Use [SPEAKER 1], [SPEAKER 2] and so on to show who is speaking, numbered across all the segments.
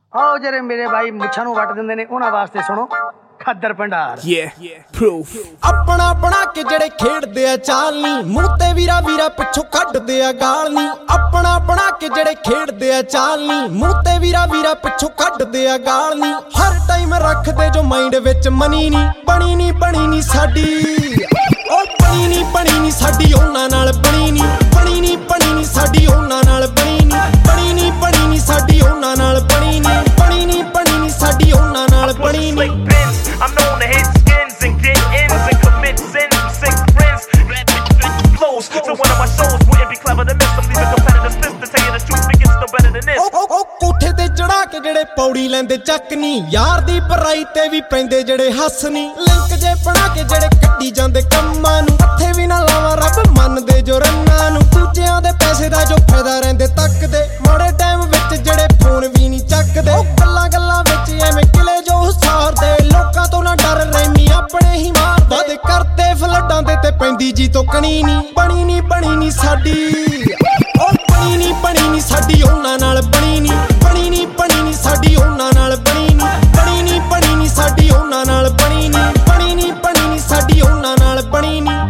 [SPEAKER 1] आओ जरे मेरे भाई मुच्छां नूं वट दिंदे ने उन्हां वास्ते सुनो खद्दर भंडार।
[SPEAKER 2] proof अपना बना के जड़े खेड़दे आ चाल नी मूंह ते वीरा वीरा पिछों कड्डदे आ गाल नी। अपना बना के जड़े खेड़दे आ चाल नी मूंह ते वीरा वीरा पिछों कड्डदे आ गाल नी। हर टाइम रखदे जो माइंड विच मनी नी बनी नी साडी ओ बनी नी साडी उन्हां नाल बनी नी साडी उन्हां नाल बनी नी साडी उन्हां नाल बनी नी साडी उन्हां नाल बनी नी।
[SPEAKER 3] I'm known to hit skins and get ins and commit sins, sick friends, flows. So one of my shows wouldn't be clever to miss. I'm leaving competitors pissed to tell you the truth. It gets no better than this.
[SPEAKER 2] ओ कोठे ते चढ़ा के जड़े पौड़ी लैंदे चक नी यार दी पराई ते भी पैंदे जड़े हस नी। लिंक जे बना के जड़े कड्डी जांदे कम्मां नूं हत्थे भी ना लावां रब मनदे जो रन्नां नूं। दूजियां दे पैसे दा जो फायदा रहिंदे तकदे माड़े टाइम विच जड़े फोन भी नहीं चकदे। गल्लां विच एवें किले जो हुसारदे लोकां तो ना डर रैमी अपने ही मार वादे करते फ्लडां दे ते पैंदी जी तो कणी नी बनी नी साडी ओ बनी नी साडी उन्हां नाल बनी नी साडी उन्हां नाल बनी नी साडी उन्हां नाल बनी नी साडी उन्हां नाल बनी नी।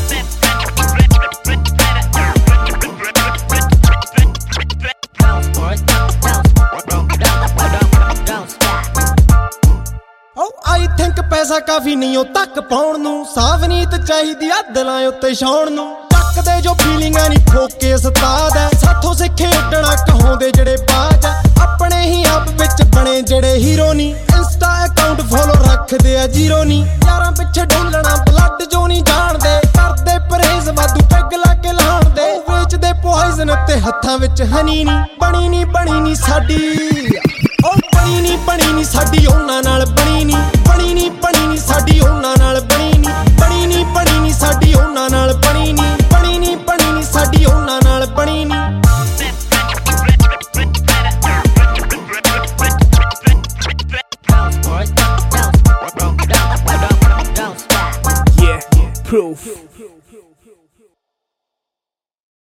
[SPEAKER 2] आई थिंक पैसा काफी नहीं हो तक पाउण नूं सावनीत चाहिदी आ दिलां उत्ते छाउण नूं। टकदे जो फीलिंगां नहीं ठोके उस्ताद है साथों सिक्खे उड्डणा कहाउंदे जड़े बाज अपने ही आप विच बने जड़े हीरो नी। इंस्टा अकाउंट फॉलो रखदे आ जीरो नी यारां पिछे ढोलना ब्लड जो नहीं जाणदे करदे परहेज वाधू पैग ला के लाणदे वेचदे पॉइजन ते हत्थां विच हनी नी बनी नी साडी ओ बनी नी साडी उन्हां नाल बनी नी साडी उन्हां नाल बनी नी साडी उन्हां नाल बनी नी साडी उन्हां नाल बनी नी।
[SPEAKER 4] Proof